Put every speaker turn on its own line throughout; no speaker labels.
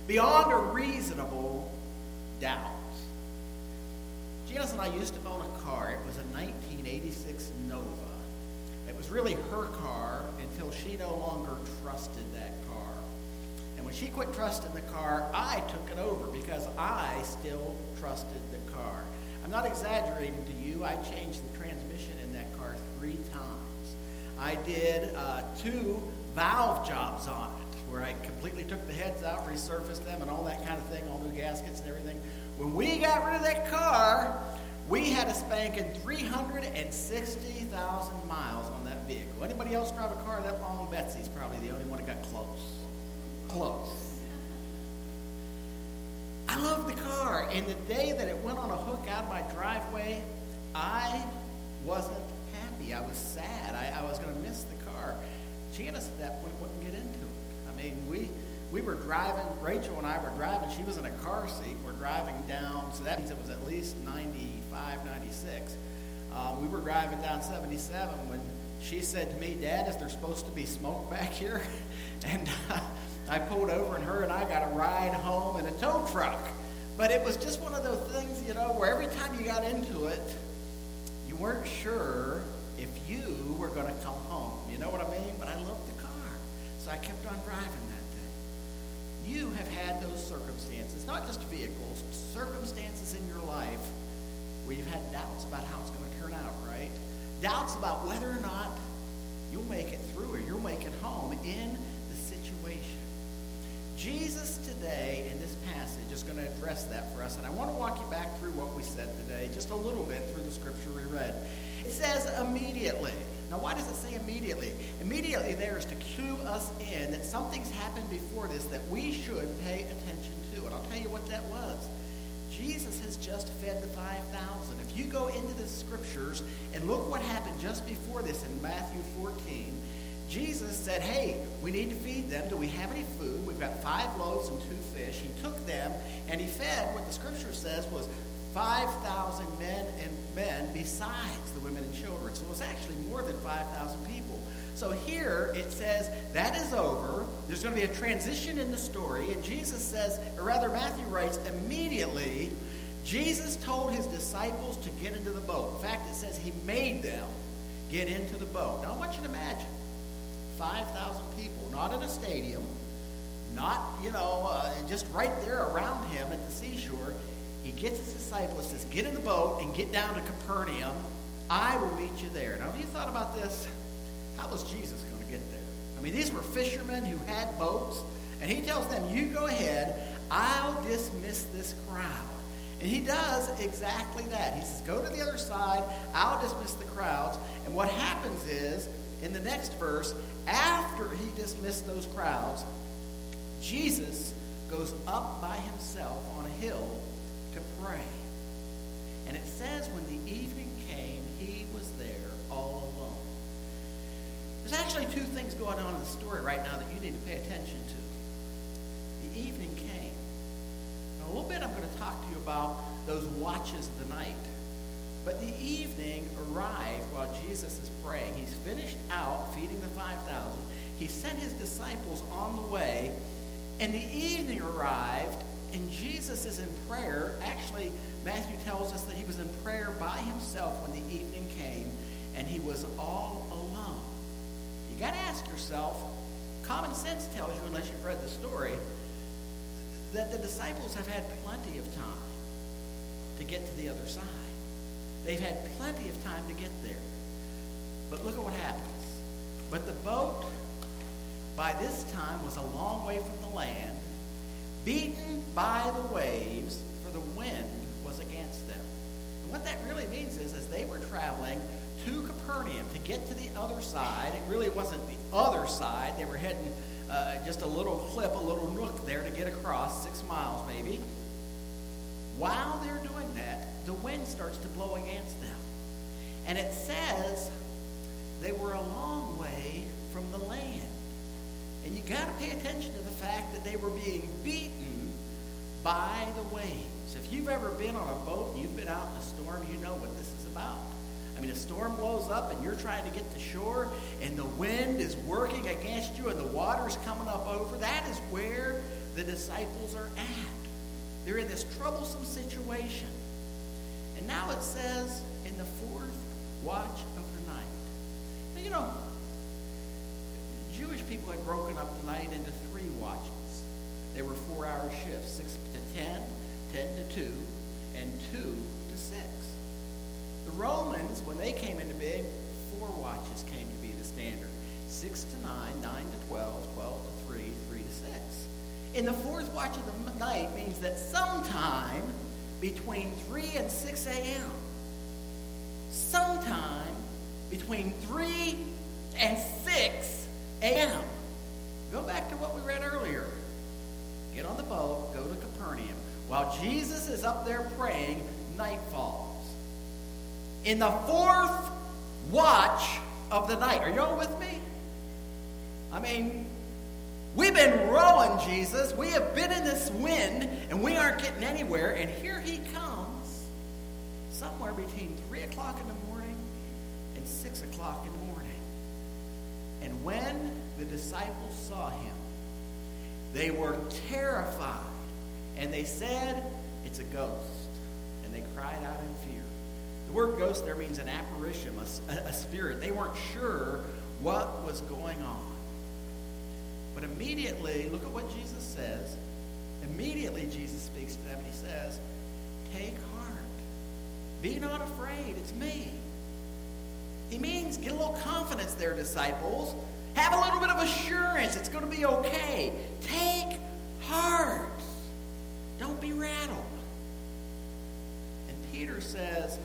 beyond a reasonable doubt. Janice and I used to own a car. It was a 1986 Nova. It was really her car until she no longer trusted that car. And when she quit trusting the car, I took it over because I still trusted the car. I'm not exaggerating to you. I changed the transmission in that car 3 times. I did 2 valve jobs on it, where I completely took the heads out, resurfaced them, and all that kind of thing, all new gaskets and everything. When we got rid of that car, we had a spanking 360,000 miles on that vehicle. Anybody else drive a car that long? Betsy's probably the only one that got close. I love the car, and the day that it went on a hook out of my driveway, I wasn't happy. I was sad. I was going to miss the car. Janice at that point wouldn't get into it. I mean, we were driving, Rachel and I were driving. She was in a car seat. We're driving down, so that means it was at least 95, 96. We were driving down 77 when she said to me, "Dad, is there supposed to be smoke back here?" And I pulled over, and her and I got a ride home in a tow truck. But it was just one of those things, where every time you got into it, you weren't sure if you were going to come home. You know what I mean? But I loved the car, so I kept on driving that day. You have had those circumstances, not just vehicles, circumstances in your life where you've had doubts about how it's going to turn out, right? Doubts about whether or not you'll make it through or you'll make it home in the situation. Jesus today in this passage is going to address that for us, and I want to walk you back through what we said today, just a little bit through the scripture we read. It says immediately. Now, why does it say immediately? Immediately there is to cue us in that something's happened before this that we should pay attention to, and I'll tell you what that was. Jesus has just fed the 5,000. If you go into the scriptures and look what happened just before this in Matthew 14, Jesus said, "Hey, we need to feed them. Do we have any food? We've got 5 loaves and 2 fish. He took them and he fed what the scripture says was 5,000 men besides the women and children. So it was actually more than 5,000 people. So here it says that is over. There's going to be a transition in the story. And Jesus says, or rather Matthew writes, immediately Jesus told his disciples to get into the boat. In fact, it says he made them get into the boat. Now I want you to imagine 5,000 people, not in a stadium, not, just right there around him at the seashore. He gets his disciples, says, get in the boat and get down to Capernaum. I will meet you there. Now, have you thought about this? How was Jesus going to get there? I mean, these were fishermen who had boats, and he tells them, you go ahead, I'll dismiss this crowd. And he does exactly that. He says, go to the other side, I'll dismiss the crowds. And what happens is, in the next verse, after he dismissed those crowds, Jesus goes up by himself on a hill to pray. And it says when the evening came, he was there all alone. There's actually 2 things going on in the story right now that you need to pay attention to. The evening came. Now, a little bit I'm going to talk to you about those watches of the night. But the evening arrived while Jesus is praying. He's finished out feeding the 5,000. He sent his disciples on the way, and the evening arrived, and Jesus is in prayer. Actually, Matthew tells us that he was in prayer by himself when the evening came, and he was all alone. You got to ask yourself, common sense tells you, unless you've read the story, that the disciples have had plenty of time to get to the other side. They've had plenty of time to get there. But look at what happens. But the boat, by this time, was a long way from the land, beaten by the waves, for the wind was against them. And what that really means is, as they were traveling to Capernaum to get to the other side, it really wasn't the other side. They were heading just a little clip, a little nook there to get across, 6 miles maybe. While they're doing that, the wind starts to blow against them. And it says they were a long way from the land. And you got to pay attention to the fact that they were being beaten by the waves. If you've ever been on a boat and you've been out in a storm, you know what this is about. I mean, a storm blows up and you're trying to get to shore and the wind is working against you and the water's coming up over. That is where the disciples are at. They're in this troublesome situation. And now it says, in the fourth watch of the night. Now, you know, Jewish people had broken up the night into 3 watches. They were 4-hour shifts, 6 to 10, 10 to 2, and 2 to 6. The Romans, when they came into being, 4 watches came to be the standard. 6 to 9, 9 to 12, 12 to 3, 3 to 6. In the fourth watch of the night means that sometime between 3 and 6 a.m., sometime between 3 and 6 a.m. Go back to what we read earlier. Get on the boat, go to Capernaum. While Jesus is up there praying, night falls. In the fourth watch of the night. Are you all with me? I mean, we've been rowing, Jesus. We have been in this wind, and we aren't getting anywhere. And here he comes, somewhere between 3 o'clock in the morning and 6 o'clock in the morning. And when the disciples saw him, they were terrified. And they said, it's a ghost. And they cried out in fear. The word ghost there means an apparition, a spirit. They weren't sure what was going on. But immediately, look at what Jesus says. Immediately Jesus speaks to them and he says, take heart. Be not afraid. It's me. He means get a little confidence there, disciples. Have a little bit of assurance. It's going to be okay. Take heart. Don't be rattled. And Peter says,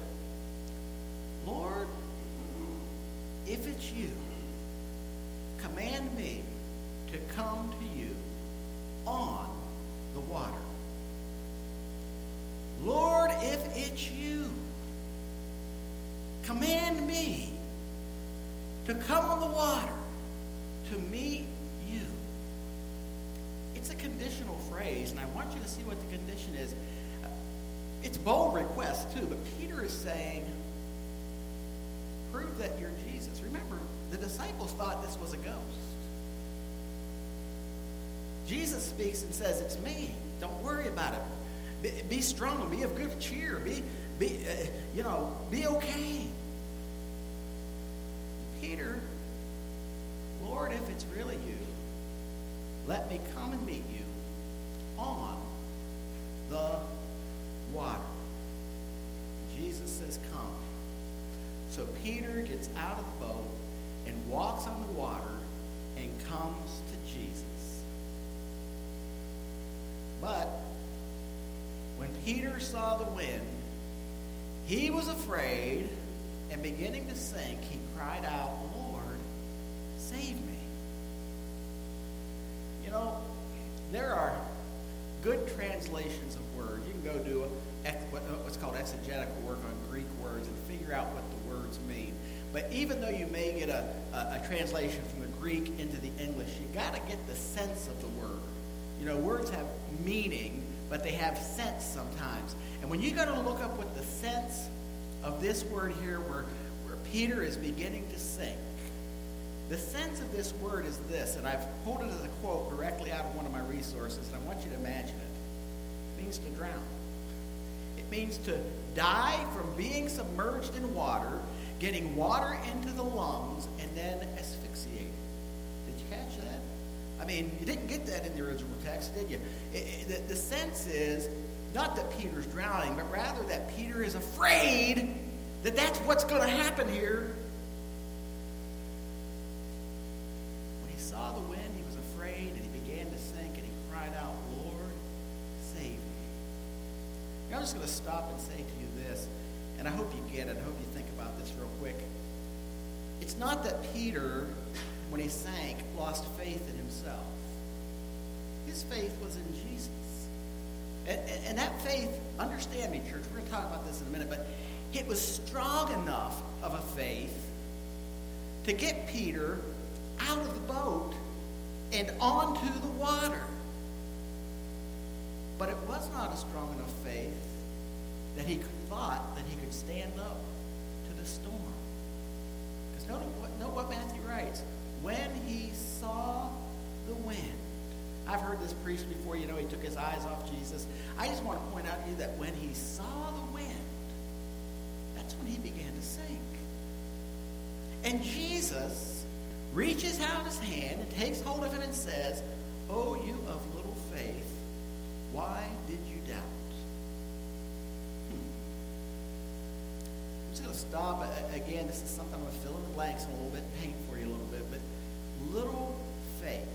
Lord, if it's you, command me to come to you on the water. Lord, if it's you, command me to come on the water to meet you. It's a conditional phrase, and I want you to see what the condition is. It's bold request, too, but Peter is saying, prove that you're Jesus. Remember, the disciples thought this was a ghost. Jesus speaks and says, it's me. Don't worry about it. Be strong. Be of good cheer. Be okay. Peter, Lord, if it's really you, let me come and meet you on the water. Jesus says, come. So Peter gets out of the boat and walks on the water and comes to Jesus. But when Peter saw the wind, he was afraid, and beginning to sink, he cried out, Lord, save me. You know, there are good translations of words. You can go do what's called exegetical work on Greek words and figure out what the words mean. But even though you may get a translation from the Greek into the English, you got to get the sense of the word. You know, words have meaning, but they have sense sometimes. And when you got to look up what the sense of this word here, where Peter is beginning to sink, the sense of this word is this, and I've pulled it as a quote directly out of one of my resources, and I want you to imagine it. It means to drown. It means to die from being submerged in water, getting water into the lungs, and then asphyxiating. Did you catch that? I mean, you didn't get that in the original text, did you? The sense is not that Peter's drowning, but rather that Peter is afraid that that's what's going to happen here. When he saw the wind, he was afraid, and he began to sink, and he cried out, Lord, save me. Now, I'm just going to stop and say to you this, and I hope you get it. I hope you think about this real quick. It's not that Peter, when he sank, lost faith in himself. His faith was in Jesus. And that faith, understand me, church, we're going to talk about this in a minute, but it was strong enough of a faith to get Peter out of the boat and onto the water. But it was not a strong enough faith that he thought that he could stand up to the storm. Because note what Matthew writes. When he saw the wind, I've heard this preached before. He took his eyes off Jesus. I just want to point out to you that when he saw the wind, that's when he began to sink. And Jesus reaches out his hand and takes hold of him and says, "Oh, you of little faith, why did you doubt?" I'm just going to stop. Again, this is something I'm going to fill in the blanks a little bit, paint for you a little bit. But little faith.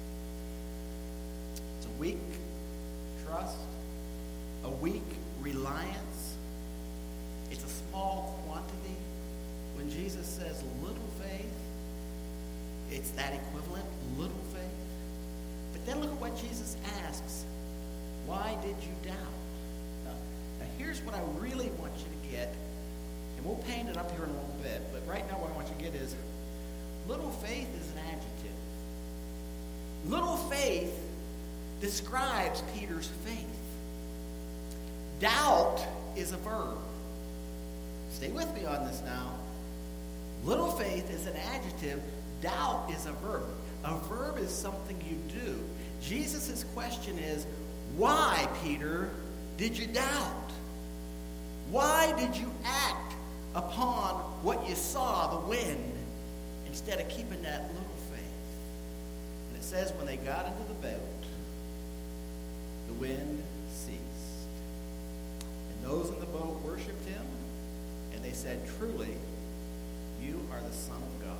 It's a weak trust, a weak reliance. It's a small quantity. When Jesus says little faith, it's that equivalent, little faith. But then look at what Jesus asks. Why did you doubt? Now here's what I really want you to get. And we'll paint it up here in a little bit. But right now what I want you to get is little faith is an adjective. Little faith describes Peter's faith. Doubt is a verb. Stay with me on this now. Little faith is an adjective. Doubt is a verb. A verb is something you do. Jesus' question is, why, Peter, did you doubt? Why did you act upon what you saw, the wind, instead of keeping that little faith? And it says when they got into the boat, the wind ceased. And those in the boat worshipped him, and they said, "Truly, you are the Son of God."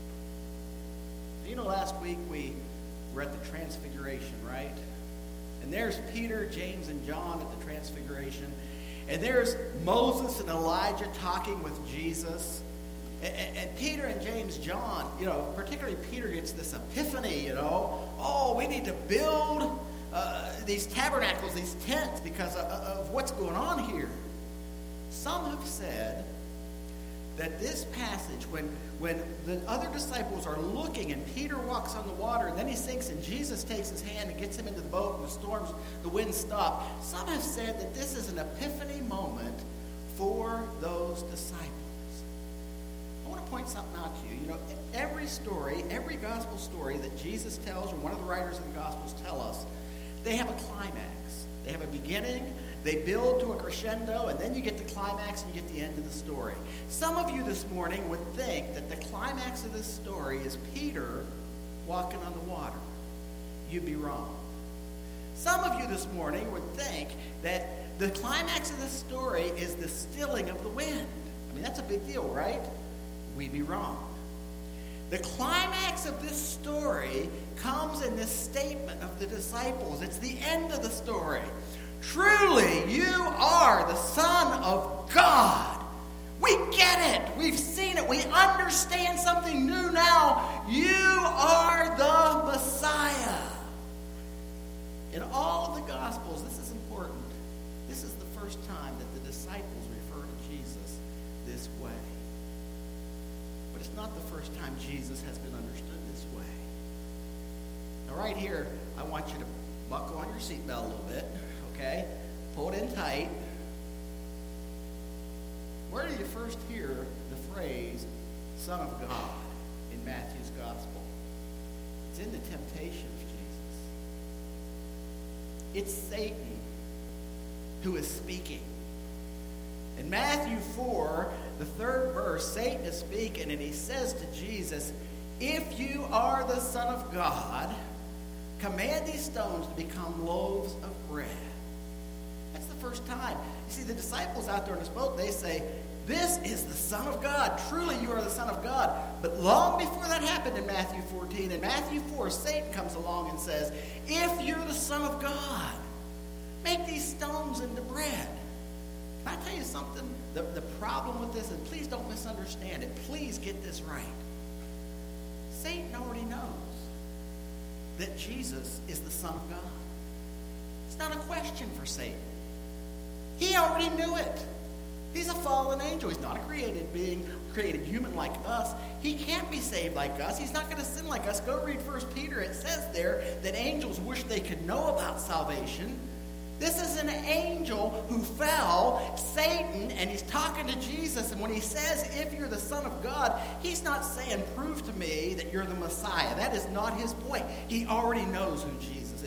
Last week we were at the Transfiguration, right? And there's Peter, James, and John at the Transfiguration. And there's Moses and Elijah talking with Jesus. And Peter and James, John, particularly Peter gets this epiphany, oh, we need to build these tabernacles, these tents, because of what's going on here. Some have said that this passage, when the other disciples are looking and Peter walks on the water and then he sinks and Jesus takes his hand and gets him into the boat and the winds stop, some have said that this is an epiphany moment for those disciples. I want to point something out to you. Every story, every gospel story that Jesus tells, or one of the writers of the Gospels tell us, they have a climax. They have a beginning, they build to a crescendo, and then you get the climax and you get the end of the story. Some of you this morning would think that the climax of this story is Peter walking on the water. You'd be wrong. Some of you this morning would think that the climax of this story is the stilling of the wind. That's a big deal, right? We'd be wrong. The climax of this story comes in this statement of the disciples. It's the end of the story. Truly, you are the Son of God. We get it. We've seen it. We understand something new now. You are the Messiah. In all of the Gospels, this is important. This is the first time that the disciples refer to Jesus this way. But it's not the first time Jesus has been understood this way. Now, right here, I want you to buckle on your seatbelt a little bit. Okay? Pull it in tight. Where do you first hear the phrase Son of God in Matthew's Gospel? It's in the temptation of Jesus. It's Satan who is speaking. In Matthew 4, the 3rd verse, Satan is speaking, and he says to Jesus, "If you are the Son of God, command these stones to become loaves of bread." That's the first time. You see, the disciples out there in this boat, they say, "This is the Son of God. Truly, you are the Son of God." But long before that happened in Matthew 14, in Matthew 4, Satan comes along and says, "If you're the Son of God, make these stones into bread." Can I tell you something? The problem with this, and please don't misunderstand it. Please get this right. Satan already knows that Jesus is the Son of God. It's not a question for Satan. He already knew it. He's a fallen angel. He's not a created being, created human like us. He can't be saved like us. He's not going to sin like us. Go read 1 Peter. It says there that angels wish they could know about salvation. This is an angel who fell, Satan, and he's talking to Jesus. And when he says, "If you're the Son of God," he's not saying, "Prove to me that you're the Messiah." That is not his point. He already knows who Jesus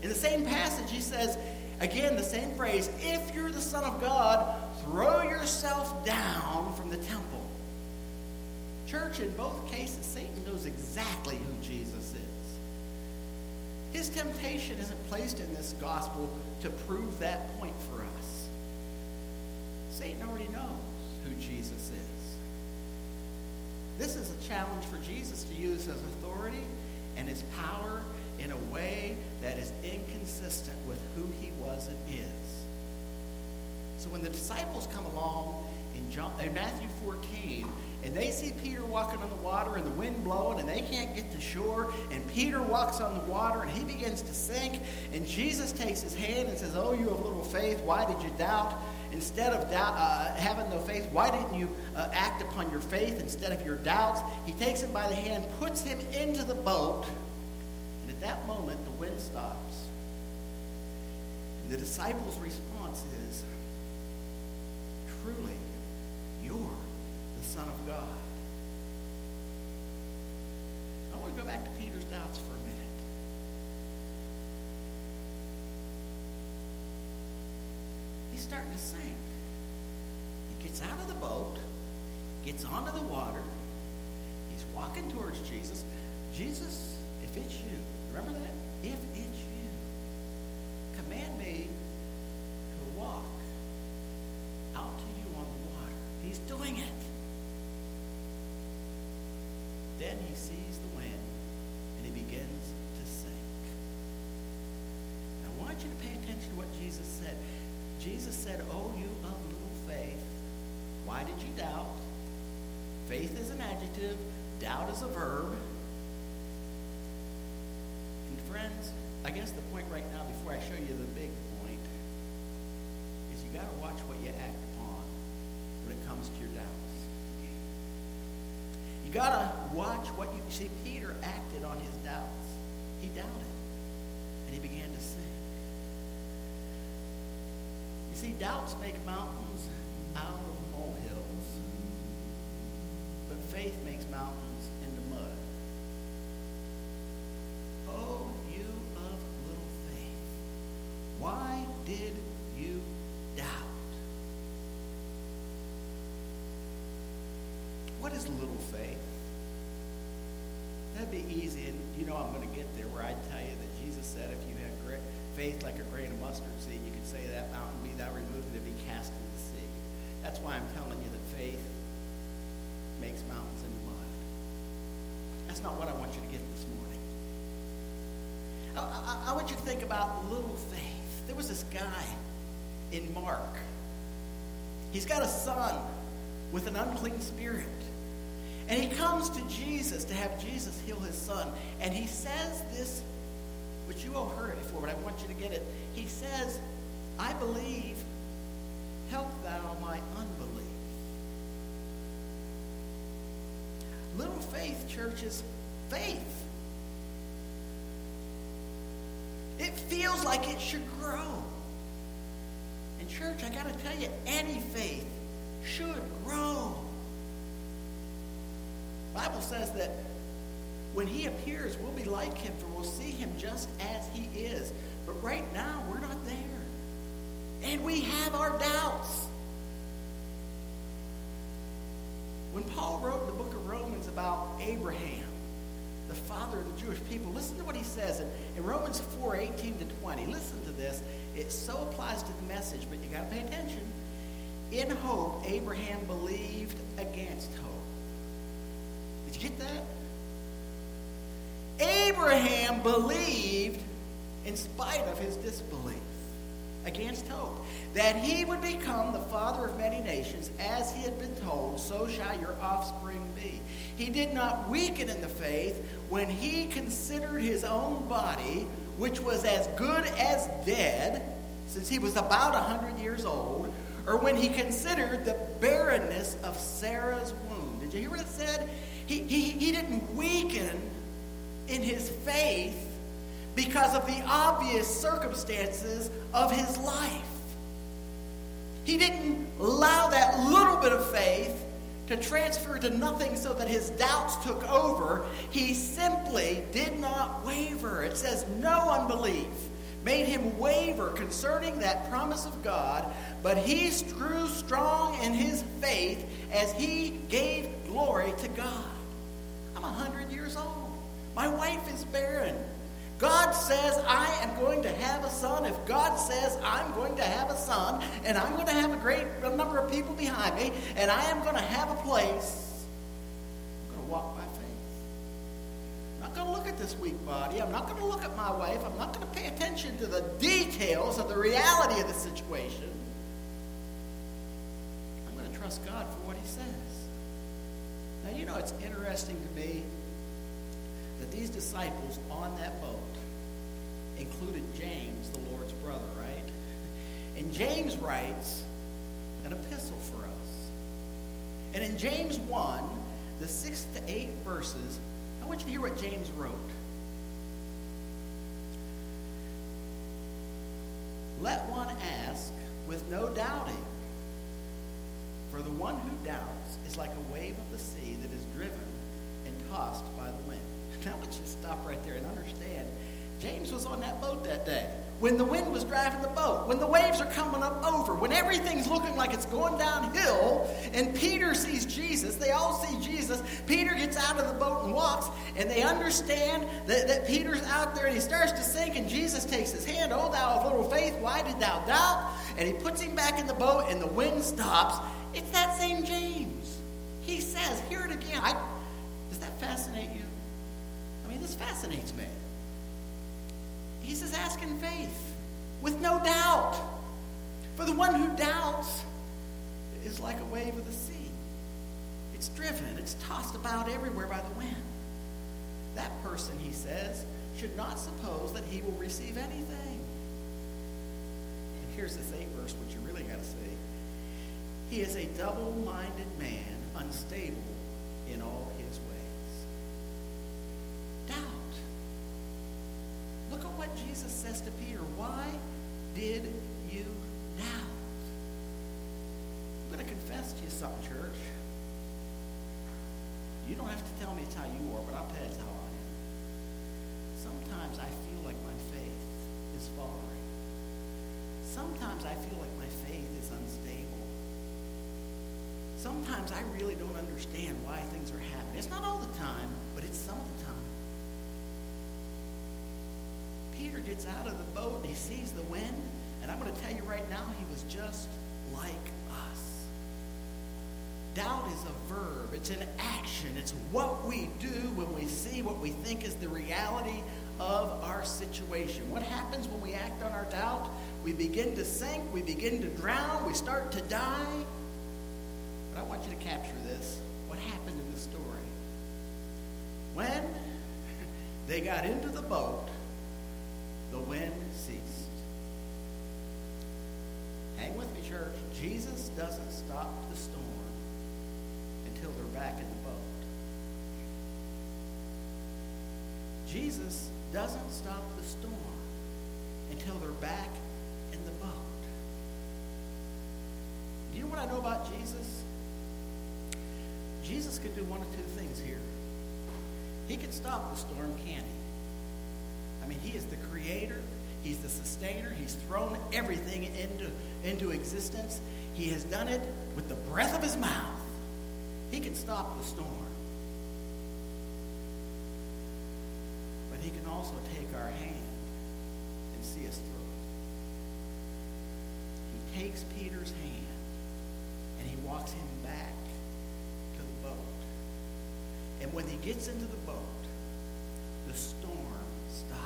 In the same passage, he says, again, the same phrase, if you're the Son of God, throw yourself down from the temple. Church, in both cases, Satan knows exactly who Jesus is. His temptation isn't placed in this gospel to prove that point for us. Satan already knows who Jesus is. This is a challenge for Jesus to use his authority and his power in a way that is inconsistent with who he was and is. So when the disciples come along in Matthew 14, and they see Peter walking on the water and the wind blowing, and they can't get to shore, and Peter walks on the water, and he begins to sink, and Jesus takes his hand and says, oh, you have little faith, why did you doubt? Instead of having no faith, why didn't you act upon your faith instead of your doubts? He takes him by the hand, puts him into the boat, and at that moment, the wind stops. And the disciples' response is, truly, you're the Son of God. I want to go back to Peter's doubts for a minute. He's starting to sink. He gets out of the boat, gets onto the water. He's walking towards Jesus. Jesus, if it's you, remember that? If it's you, command me to walk out to you on the water. He's doing it. Then he sees the wind, and he begins to sink. And I want you to pay attention to what Jesus said. Jesus said, oh, you of little faith, why did you doubt? Faith is an adjective. Doubt is a verb. And friends, I guess the point right now, before I show you the big point, is you got to watch what you act upon when it comes to your doubts. You got to watch what you see. Peter acted on his doubts. He doubted, and he began to sink. You see, doubts make mountains out of molehills, but faith makes mountains into mud. Oh, you of little faith, why did you doubt? What is little faith? That'd be easy, and you know I'm going to get there where I tell you that Jesus said if you have great faith like a grain of mustard seed, you can say that mountain, be thou removed, and it be cast into the sea. That's why I'm telling you that faith makes mountains into mud. That's not what I want you to get this morning. I want you to think about little faith. There was this guy in Mark. He's got a son with an unclean spirit. And he comes to Jesus to have Jesus heal his son. And he says this, which you all heard it before, but I want you to get it. He says, I believe, help thou my unbelief. Little faith, church, is faith. It feels like it should grow. And church, I got to tell you, any faith should grow. The Bible says that when he appears, we'll be like him, for we'll see him just as he is. But right now, we're not there. And we have our doubts. When Paul wrote the book of Romans about Abraham, the father of the Jewish people, listen to what he says in Romans 4:18-20. Listen to this. It so applies to the message, but you got to pay attention. In hope, Abraham believed against hope. Did you get that? Abraham believed in spite of his disbelief, against hope, that he would become the father of many nations, as he had been told, so shall your offspring be. He did not weaken in the faith when he considered his own body, which was as good as dead, since he was about 100 years old, or when he considered the barrenness of Sarah's womb. Did you hear what it said? He didn't weaken in his faith because of the obvious circumstances of his life. He didn't allow that little bit of faith to transfer to nothing so that his doubts took over. He simply did not waver. It says no unbelief. made him waver concerning that promise of God, but he grew strong in his faith as he gave glory to God. I'm 100 years old. My wife is barren. God says I am going to have a son. If God says I'm going to have a son, and I'm going to have a great number of people behind me, and I am going to have a place, I'm going to walk by faith. I'm not going to look at this weak body. I'm not going to look at my wife. I'm not going to pay attention to the details of the reality of the situation. I'm going to trust God for what he says. Now, you know, it's interesting to me that these disciples on that boat included James, the Lord's brother, right? And James writes an epistle for us. And in James 1, the 6 to 8 verses, I want you to hear what James wrote. Let one ask with no doubting, for the one who doubts is like a wave of the sea that is driven and tossed by the wind. Now I want you to stop right there and understand. James was on that boat that day. When the wind was driving the boat, when the waves are coming up over, when everything's looking like it's going downhill, and Peter sees Jesus, they all see Jesus. Peter gets out of the boat and walks, and they understand that Peter's out there, and he starts to sink, and Jesus takes his hand, "O thou of little faith, why did thou doubt?" And he puts him back in the boat, and the wind stops. It's that same James. He says, hear it again. Does that fascinate you? I mean, this fascinates me. He says, ask in faith, with no doubt. For the one who doubts is like a wave of the sea. It's driven, it's tossed about everywhere by the wind. That person, he says, should not suppose that he will receive anything. And here's this 8th verse, which you really got to see. He is a double-minded man, unstable in all his ways. Doubt. Look at what Jesus says to Peter. Why did you doubt? I'm going to confess to you something, church. You don't have to tell me it's how you are, but I'll tell you it's how I am. Sometimes I feel like my faith is faltering. Sometimes I feel like my faith is unstable. Sometimes I really don't understand why things are happening. It's not all the time, but it's some of the time. Peter gets out of the boat and he sees the wind, and I'm going to tell you right now, he was just like us. Doubt is a verb. It's an action. It's what we do when we see what we think is the reality of our situation. What happens when we act on our doubt? We begin to sink. We begin to drown. We start to die. But I want you to capture this. What happened in the story? When they got into the boat, the wind ceased. Hang with me, church. Jesus doesn't stop the storm until they're back in the boat. Jesus doesn't stop the storm until they're back in the boat. Do you know what I know about Jesus? Jesus could do one of two things here. He could stop the storm, can't he? I mean, he is the creator. He's the sustainer. He's thrown everything into existence. He has done it with the breath of his mouth. He can stop the storm. But he can also take our hand and see us through it. He takes Peter's hand and he walks him back to the boat. And when he gets into the boat, the storm stops.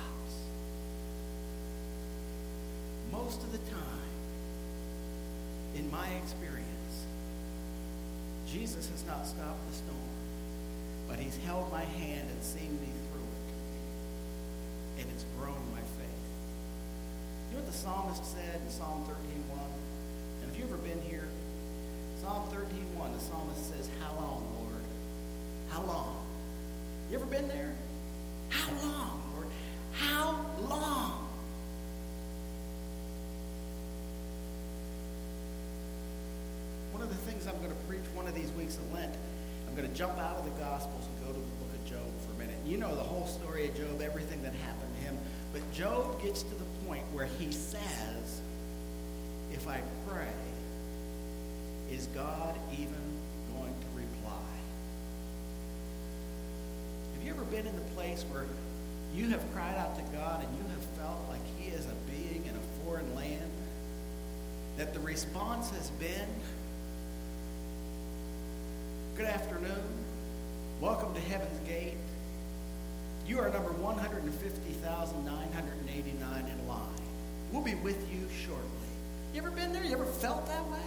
Most of the time, in my experience, Jesus has not stopped the storm, but he's held my hand and seen me through it, and it's grown my faith. You know what the psalmist said in Psalm 13:1? And if you've ever been here, Psalm 13:1, the psalmist says, "How long, Lord? How long?" You ever been there? How long, Lord? How long? One of the things I'm going to preach one of these weeks of Lent, I'm going to jump out of the Gospels and go to the book of Job for a minute. You know the whole story of Job, everything that happened to him. But Job gets to the point where he says, if I pray, is God even going to reply? Have you ever been in the place where you have cried out to God and you have felt like he is a being in a foreign land? That the response has been, good afternoon, welcome to Heaven's Gate. You are number 150,989 in line. We'll be with you shortly. You ever been there? You ever felt that way?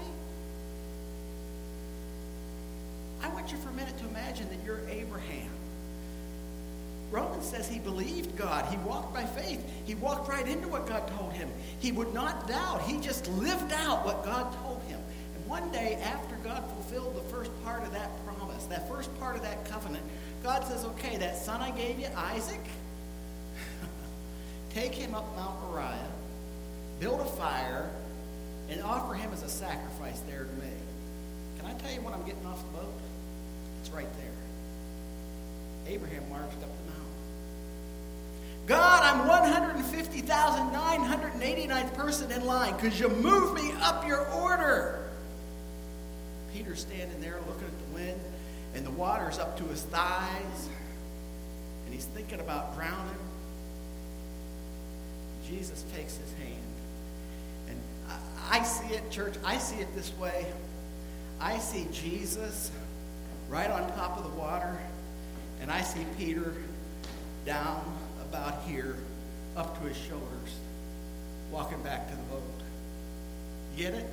I want you for a minute to imagine that you're Abraham. Romans says he believed God. He walked by faith. He walked right into what God told him. He would not doubt. He just lived out what God told him. And one day, after God fulfilled the first part of that promise, that first part of that covenant, God says, okay, that son I gave you, Isaac, take him up Mount Moriah, build a fire, and offer him as a sacrifice there to me. Can I tell you when I'm getting off the boat? It's right there. Abraham marched up the mountain. God, I'm 150,989th person in line because you moved me up your order. Peter's standing there looking at the wind, and the water's up to his thighs, and he's thinking about drowning. Jesus takes his hand. And I see it, church, I see it this way. I see Jesus right on top of the water, and I see Peter down about here, up to his shoulders, walking back to the boat. Get it?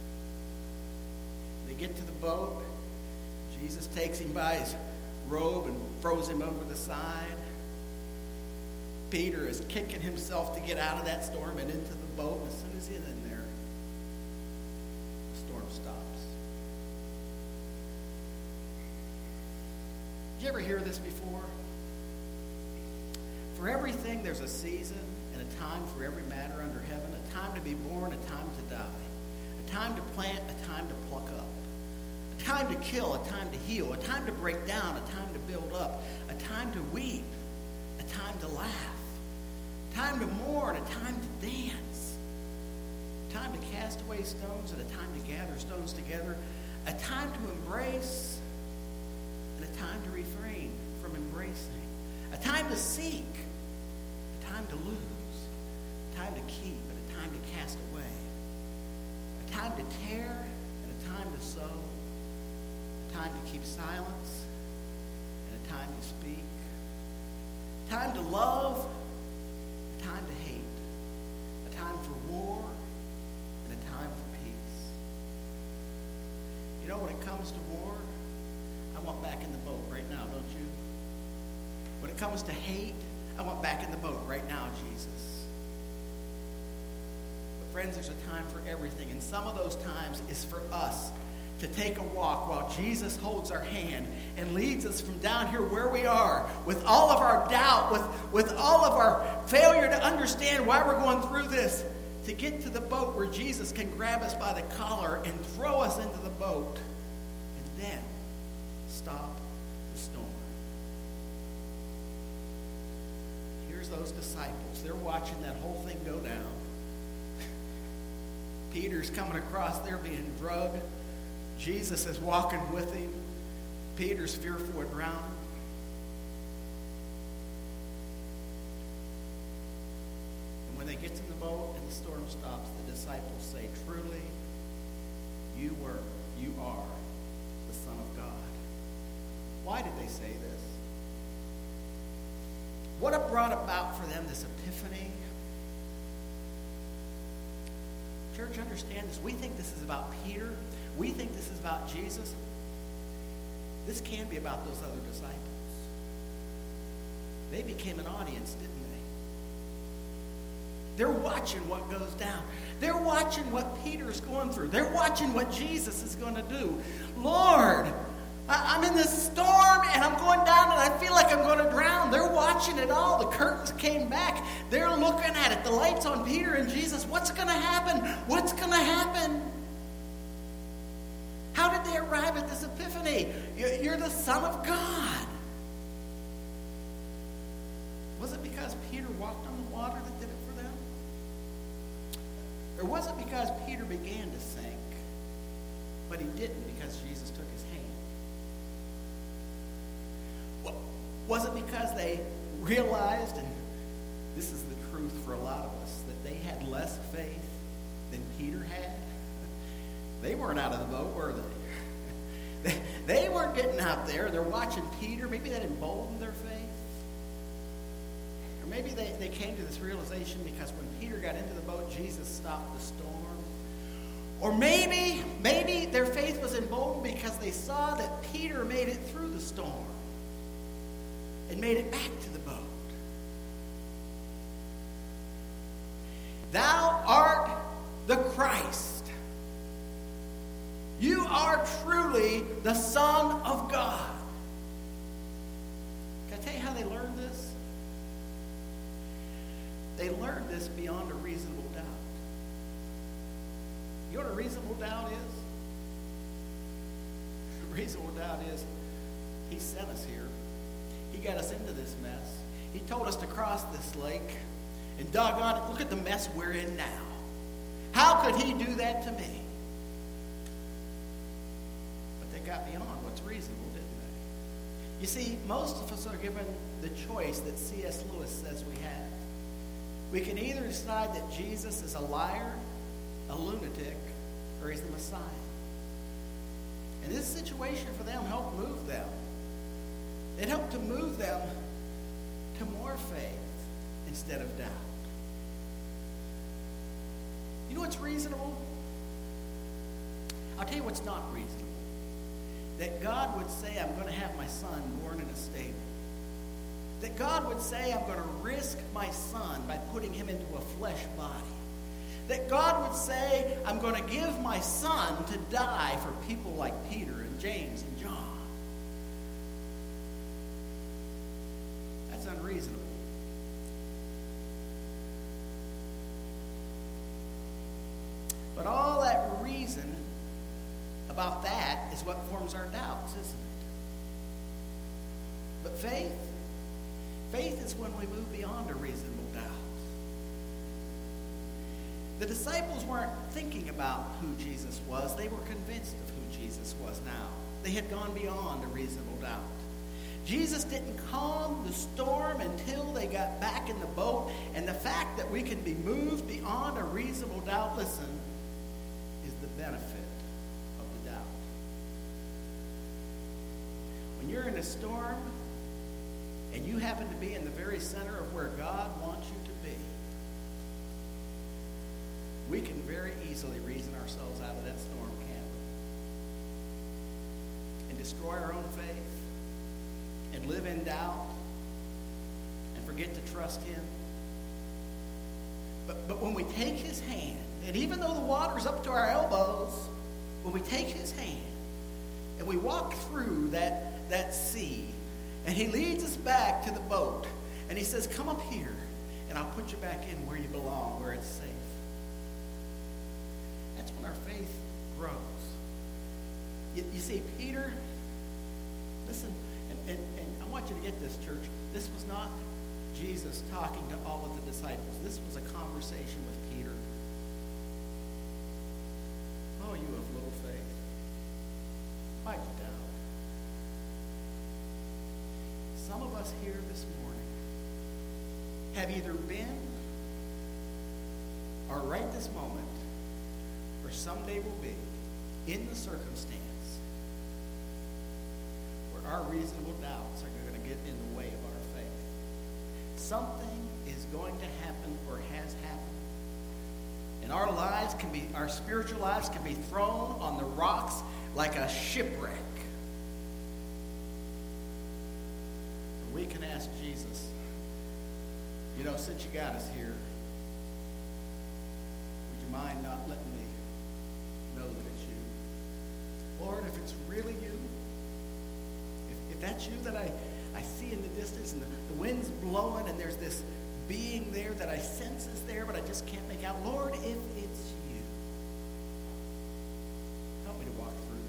They get to the boat. Jesus takes him by his robe and throws him over the side. Peter is kicking himself to get out of that storm and into the boat. As soon as he's in there, the storm stops. Did you ever hear this before? For everything there's a season and a time for every matter under heaven, a time to be born, a time to die, a time to plant, a time to pluck up, a time to kill, a time to heal, a time to break down, a time to build up, a time to weep, a time to laugh, a time to mourn, a time to dance, a time to cast away stones and a time to gather stones together, a time to embrace and a time to refrain from embracing, a time to seek, a time to lose, a time to keep and a time to cast away, a time to tear and a time to sow, a time to keep silence and a time to speak, a time to love, a time to hate, a time for war and a time for peace. You know, when it comes to war, I want back in the boat right now, don't you? When it comes to hate, I want back in the boat right now, Jesus. But friends, there's a time for everything, and some of those times is for us to take a walk while Jesus holds our hand and leads us from down here where we are, with all of our doubt, with all of our failure to understand why we're going through this, to get to the boat where Jesus can grab us by the collar and throw us into the boat, and then stop the storm. Here's those disciples. They're watching that whole thing go down. Peter's coming across there being drugged. Jesus is walking with him. Peter's fearful of drowning. And when they get to the boat and the storm stops, the disciples say, truly, you are the Son of God. Why did they say this? What it brought about for them, this epiphany? Church, understand this. We think this is about Peter. We think this is about Jesus. This can be about those other disciples. They became an audience, didn't they? They're watching what goes down. They're watching what Peter's going through. They're watching what Jesus is going to do. Lord, I'm in this storm and I'm going down and I feel like I'm going to drown. They're watching it all. The curtains came back. They're looking at it. The light's on Peter and Jesus. What's going to happen? What's going to happen? How did they arrive at this epiphany? You're the Son of God. Was it because Peter walked on the water that did it for them? Or was it because Peter began to sink, but he didn't because Jesus took his hand? Was it because they realized, and this is the truth for a lot of us, that they had less faith than Peter had? They weren't out of the boat, were they? They weren't getting out there. They're watching Peter. Maybe that emboldened their faith. Or maybe they came to this realization because when Peter got into the boat, Jesus stopped the storm. Or maybe their faith was emboldened because they saw that Peter made it through the storm and made it back to the boat. Thou art the Christ. You are truly the Son of God. Can I tell you how they learned this? They learned this beyond a reasonable doubt. You know what a reasonable doubt is? A reasonable doubt is he sent us here. He got us into this mess. He told us to cross this lake. And doggone it, look at the mess we're in now. How could he do that to me? But they got beyond what's reasonable, didn't they? You see, most of us are given the choice that C.S. Lewis says we have. We can either decide that Jesus is a liar, a lunatic, or he's the Messiah. And this situation for them helped move them. It helped to move them to more faith instead of doubt. You know what's reasonable? I'll tell you what's not reasonable. That God would say, I'm going to have my son born in a stable. That God would say, I'm going to risk my son by putting him into a flesh body. That God would say, I'm going to give my son to die for people like Peter and James and John. That's unreasonable. But all that reason about that is what forms our doubts, isn't it? But faith is when we move beyond a reasonable doubt. The disciples weren't thinking about who Jesus was. They were convinced of who Jesus was now. They had gone beyond a reasonable doubt. Jesus didn't calm the storm until they got back in the boat. And the fact that we can be moved beyond a reasonable doubt, listen, is the benefit of the doubt. When you're in a storm and you happen to be in the very center of where God wants you to be, we can very easily reason ourselves out of that storm, can't we? And destroy our own faith and live in doubt and forget to trust him. But when we take his hand, and even though the water's up to our elbows, when we take his hand and we walk through that sea, and he leads us back to the boat, and he says, come up here, and I'll put you back in where you belong, where it's safe. That's when our faith grows. You see, Peter, listen, and I want you to get this, church. This was not Jesus talking to all of the disciples. This was a conversation with Peter. Oh, you have little faith. Why'd you doubt? Some of us here this morning have either been, or right this moment, or someday will be, in the circumstance where our reasonable doubts are going to get in the way of our faith. Something is going to happen or has happened. And our spiritual lives can be thrown on the rocks like a shipwreck. We can ask Jesus, since you got us here, would you mind not letting me know that it's you? Lord, if it's really you, if that's you that I see in the distance and the wind's blowing and there's this being there that I sense is there but I just can't make out, Lord, if it's you, help me to walk through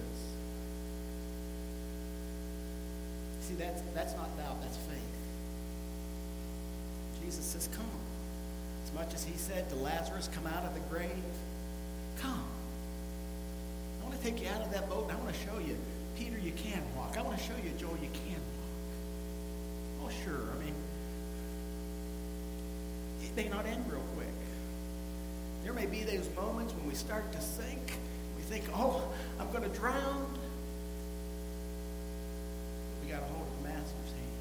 this. See, that's not doubt, that's faith. Jesus says, come. As much as he said to Lazarus, come out of the grave, come. I want to take you out of that boat, and I want to show you, Peter, you can walk. I want to show you, Joel, you can walk. Oh, sure. I mean, it may not end real quick. There may be those moments when we start to sink. We think, oh, I'm going to drown. We got a hold of the Master's hand.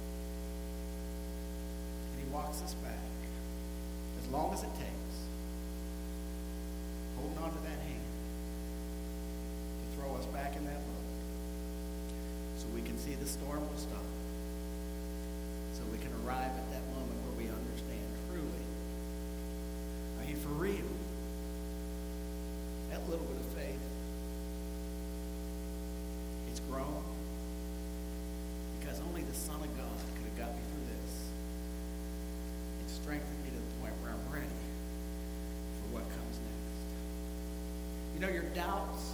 And he walks us back. As long as it takes. Holding on to that hand. To throw us back in that boat. So we can see the storm will stop. So we can arrive at that moment where we understand truly. I mean, for real. That little bit of faith. It's grown. Because only the Son of God could have got me through this. It strengthened me to the point where I'm ready for what comes next. You know, your doubts.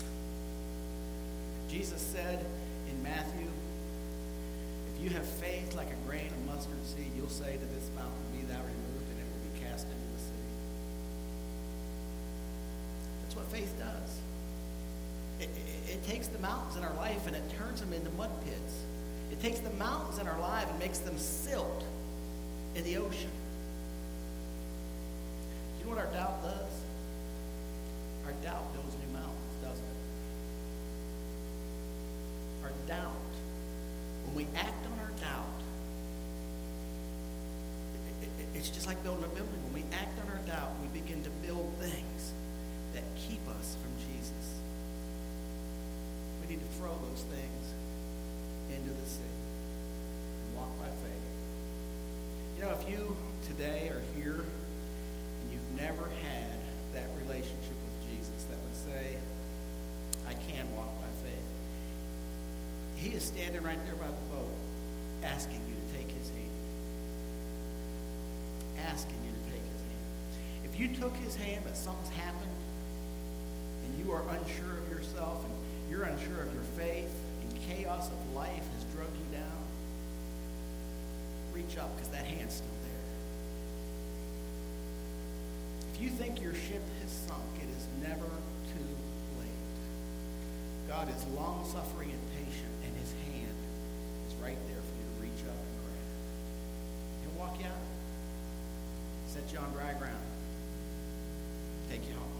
Jesus said in Matthew, if you have faith like a grain of mustard seed, you'll say to this mountain, be thou removed, and it will be cast into the sea. That's what faith does. It takes the mountains in our life and it turns them into mud pits. It takes the mountains in our life and makes them silt in the ocean. You know what our doubt does? Our doubt builds new mountains, doesn't it? Our doubt. When we act on our doubt, it's just like building a building. When we act on our doubt, we begin to build things that keep us from Jesus. We need to throw those things into the sea and walk by faith. You know, if you today are here and you've never had that relationship with Jesus that would say, I can walk by faith, he is standing right there by the boat asking you to take his hand. Asking you to take his hand. If you took his hand but something's happened and you are unsure of yourself and you're unsure of your faith and chaos of life has drug you down, reach up because that hand's still there. If you think your ship has sunk, it is never too late. God is long-suffering and patient, and his hand is right there for you to reach up and grab. He'll walk you out. Set you on dry ground. Take you home.